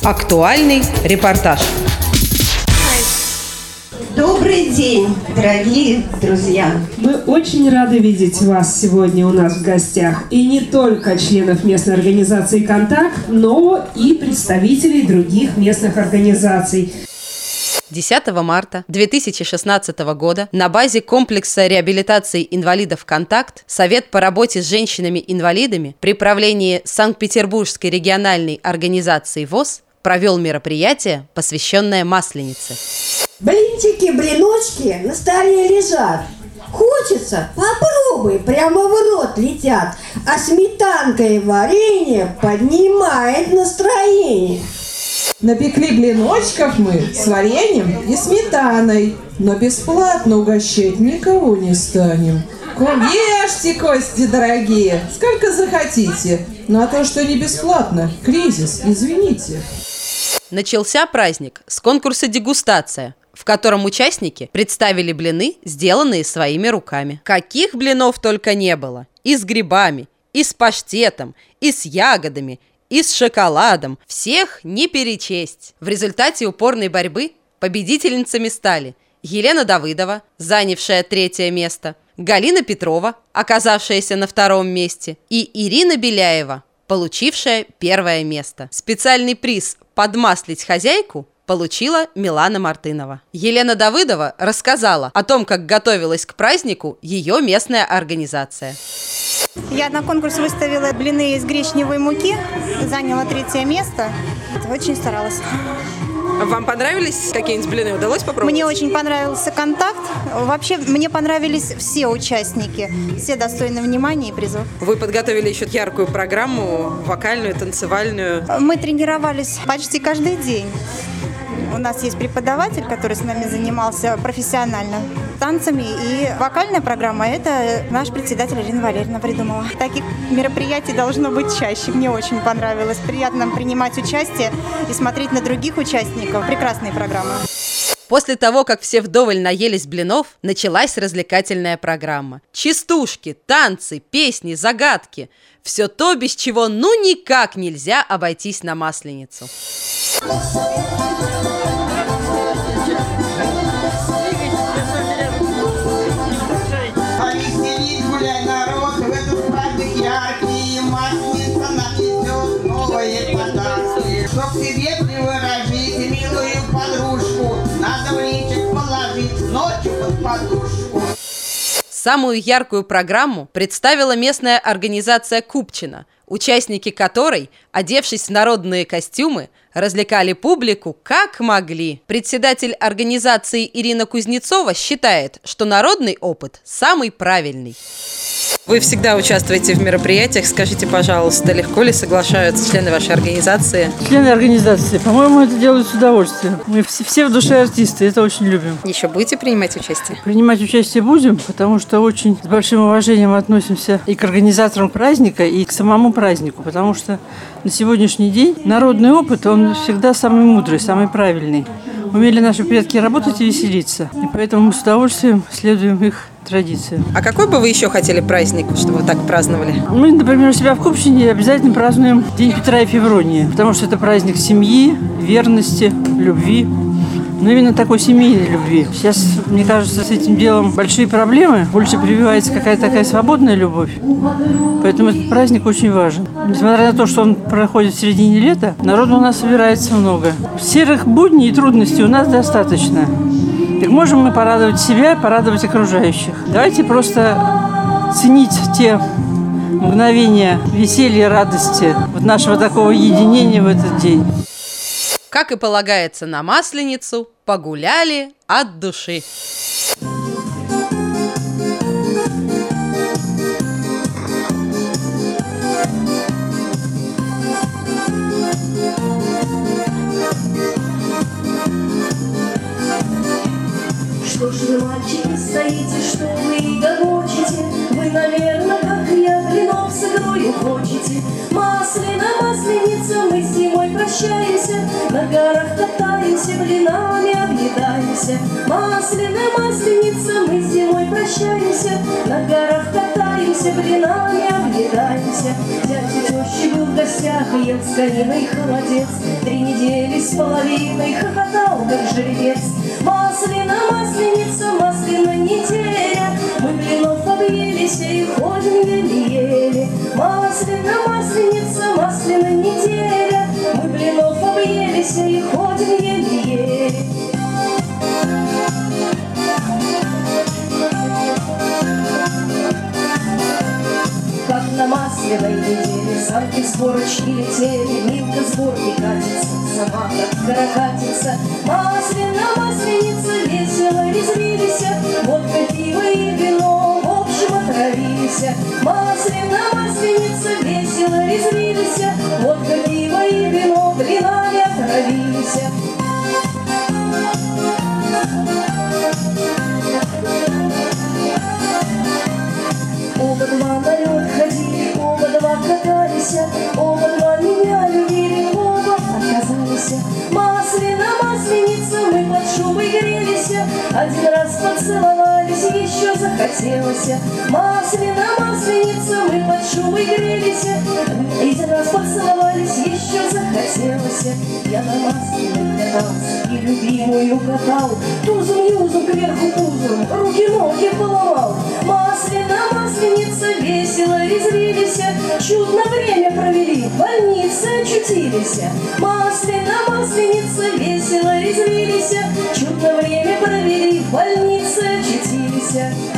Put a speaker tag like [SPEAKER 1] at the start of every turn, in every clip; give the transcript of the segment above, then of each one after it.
[SPEAKER 1] Актуальный репортаж.
[SPEAKER 2] Добрый день, дорогие друзья!
[SPEAKER 3] Мы очень рады видеть вас сегодня у нас в гостях. И не только членов местной организации «Контакт», но и представителей других местных организаций.
[SPEAKER 1] 10 марта 2016 года на базе комплекса реабилитации инвалидов «Контакт» Совет по работе с женщинами-инвалидами при правлении Санкт-Петербургской региональной организации ВОС провел мероприятие, посвященное Масленице.
[SPEAKER 2] Блинчики, блиночки на столе лежат. Хочется? Попробуй, прямо в рот летят. А сметанка и варенье поднимает настроение.
[SPEAKER 4] Напекли блиночков мы с вареньем и сметаной, но бесплатно угощать никого не станем. Ешьте, кости дорогие, сколько захотите. Но то, что не бесплатно, кризис, извините.
[SPEAKER 1] Начался праздник с конкурса «Дегустация», в котором участники представили блины, сделанные своими руками. Каких блинов только не было! И с грибами, и с паштетом, и с ягодами, и с шоколадом. Всех не перечесть. В результате упорной борьбы победительницами стали Елена Давыдова, занявшая 3-е место, Галина Петрова, оказавшаяся на 2-м месте, и Ирина Беляева, получившая 1-е место. Специальный приз «Подмаслить хозяйку» получила Милана Мартынова. Елена Давыдова рассказала о том, как готовилась к празднику ее местная организация.
[SPEAKER 5] Я на конкурс выставила блины из гречневой муки, заняла 3-е место. Очень старалась.
[SPEAKER 1] Вам понравились какие-нибудь блины? Удалось попробовать?
[SPEAKER 5] Мне очень понравился «Контакт». Вообще, мне понравились все участники. Все достойны внимания и призов.
[SPEAKER 1] Вы подготовили еще яркую программу, вокальную, танцевальную.
[SPEAKER 5] Мы тренировались почти каждый день. У нас есть преподаватель, который с нами занимался профессионально танцами. И вокальная программа – это наш председатель Ирина Валерьевна придумала. Таких мероприятий должно быть чаще. Мне очень понравилось. Приятно принимать участие и смотреть на других участников. Прекрасные программы.
[SPEAKER 1] После того, как все вдоволь наелись блинов, началась развлекательная программа. Частушки, танцы, песни, загадки. Все то, без чего ну никак нельзя обойтись на Масленицу.
[SPEAKER 6] Чтоб себе приворожить милую подружку, надо в личик положить ночью под подушку.
[SPEAKER 1] Самую яркую программу представила местная организация «Купчино», участники которой, одевшись в народные костюмы, развлекали публику как могли. Председатель организации Ирина Кузнецова считает, что народный опыт самый правильный. Вы всегда участвуете в мероприятиях. Скажите, пожалуйста, легко ли соглашаются члены вашей организации?
[SPEAKER 7] Члены организации, по-моему, это делают с удовольствием. Мы все в душе артисты, это очень любим.
[SPEAKER 1] Еще будете принимать участие?
[SPEAKER 7] Принимать участие будем, потому что очень с большим уважением относимся и к организаторам праздника, и к самому празднику, потому что на сегодняшний день народный опыт, он всегда самый мудрый, самый правильный. Умели наши предки работать и веселиться, и поэтому мы с удовольствием следуем их традициям.
[SPEAKER 1] А какой бы вы еще хотели праздник, чтобы вы так праздновали?
[SPEAKER 7] Мы, например, у себя в Купчине обязательно празднуем День Петра и Февронии, потому что это праздник семьи, верности, любви. Но именно такой семейной любви. Сейчас, мне кажется, с этим делом большие проблемы. Больше прививается какая-то такая свободная любовь. Поэтому этот праздник очень важен. Несмотря на то, что он проходит в середине лета, народу у нас собирается много. Серых будней и трудностей у нас достаточно. Так можем мы порадовать себя, порадовать окружающих. Давайте просто ценить те мгновения веселья, радости, вот нашего такого единения в этот день.
[SPEAKER 1] Как и полагается на Масленицу, погуляли от души.
[SPEAKER 8] Что ж вы, мальчики, стоите, что вы гогочете? Вы, наверное, как я, блинов с игрою хочете. Масленица, мы зимой прощаемся. прощаемся, на горах катаемся, блинами объедаемся. Масляная масленица, мы с зимой прощаемся, на горах катаемся, блинами объедаемся. Дядя тещи был в гостях и ел с кониной холодец, 3 недели с половиной хохотал, как жеребец. Масляная масленица, масляная неделя, мы блинов объелись и ходим еле-еле. Масляная масленица, масляная неделя, мы блинов объелись и ходим еле-еле. Как на масляной неделе санки с горочки летели, Милка с горки катится, собака каракатица. Масляная масленица, весело резвились, водка, пиво и вино в общем отравились. Масляная масленица, весело резвились, водка, пиво и вино блинами отравились. Оба два на лед ходили, оба два катались, оба два меня любили, оба отказались. Масляная масленица, мы под шубой грелись, один раз поцеловались, еще захотелось. Масляная масленица, мы под шубой грелись, один раз поцеловались, еще захотелось. Я на масляной катался и любимую катал, тузом-юзом кверху пузом, руки-ноги поломал. Масляная масленица, весело резвились, чудно время провели, в больнице очутились. Масляная масленица, весело резвились, чудно время провели, в больнице очутились.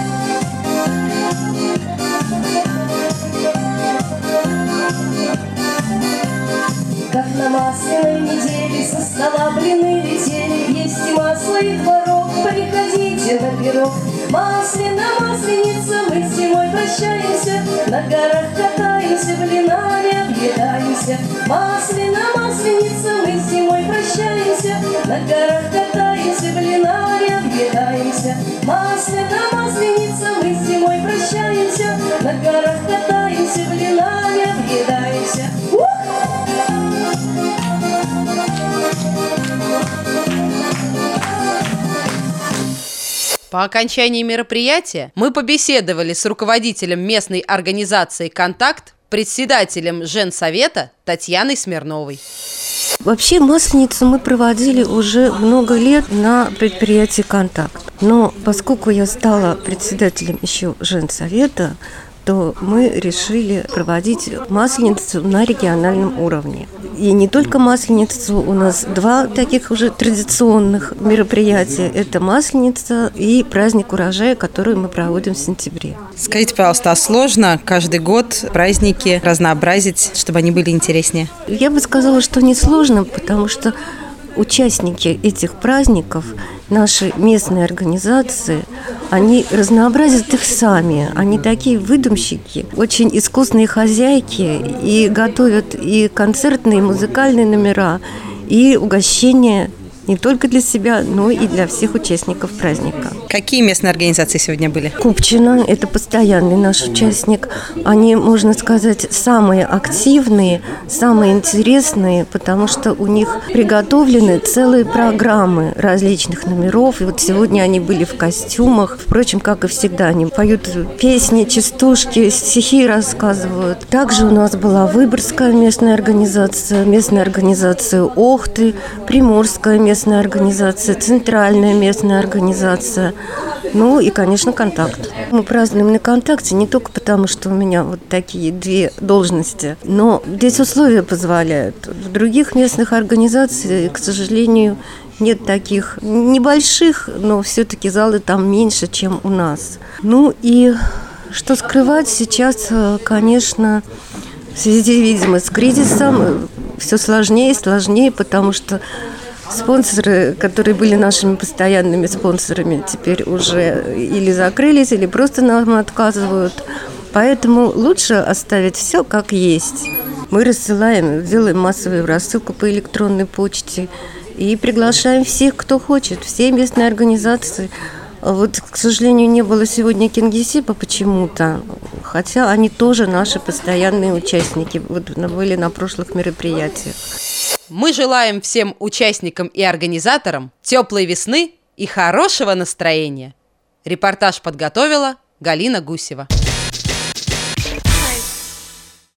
[SPEAKER 8] Как на масляной неделе со стола блины летели, есть и масло, и творог, приходите на пирог. Масляная масленица, мы с зимой прощаемся, на горах катаемся, блинами объедаемся. Масляная масленица, мы с зимой прощаемся, на горах катаемся, блинами объедаемся. Масляная масленица, мы с зимой прощаемся, на горах катаемся, блинами объедаемся.
[SPEAKER 1] По окончании мероприятия мы побеседовали с руководителем местной организации «Контакт», председателем Женсовета Татьяной Смирновой.
[SPEAKER 9] Вообще масленицу мы проводили уже много лет на предприятии «Контакт». Но поскольку я стала председателем еще Женсовета, то мы решили проводить масленицу на региональном уровне. И не только масленицу, у нас 2 таких уже традиционных мероприятия. Это масленица и праздник урожая, который мы проводим в сентябре.
[SPEAKER 10] Скажите, пожалуйста, а сложно каждый год праздники разнообразить, чтобы они были интереснее?
[SPEAKER 9] Я бы сказала, что не сложно, потому что участники этих праздников, наши местные организации, они разнообразят их сами. Они такие выдумщики, очень искусные хозяйки и готовят и концертные, и музыкальные номера, и угощения не только для себя, но и для всех участников праздника.
[SPEAKER 10] Какие местные организации сегодня были?
[SPEAKER 9] Купчино – это постоянный наш участник. Они, можно сказать, самые активные, самые интересные, потому что у них приготовлены целые программы различных номеров. И вот сегодня они были в костюмах. Впрочем, как и всегда, они поют песни, частушки, стихи рассказывают. Также у нас была Выборгская местная организация Охты, Приморская местная организация, Центральная местная организация, ну и, конечно, «Контакт». Мы празднуем на «Контакте» не только потому, что у меня вот такие 2 должности, но здесь условия позволяют. В других местных организациях, к сожалению, нет таких небольших, но все-таки залы там меньше, чем у нас. Ну и что скрывать сейчас, конечно, в связи, видимо, с кризисом все сложнее и сложнее, потому что спонсоры, которые были нашими постоянными спонсорами, теперь уже или закрылись, или просто нам отказывают. Поэтому лучше оставить все как есть. Мы рассылаем, делаем массовую рассылку по электронной почте и приглашаем всех, кто хочет, все местные организации. Вот, к сожалению, не было сегодня Кингисеппа почему-то, хотя они тоже наши постоянные участники, вот были на прошлых мероприятиях.
[SPEAKER 1] Мы желаем всем участникам и организаторам теплой весны и хорошего настроения. Репортаж подготовила Галина Гусева.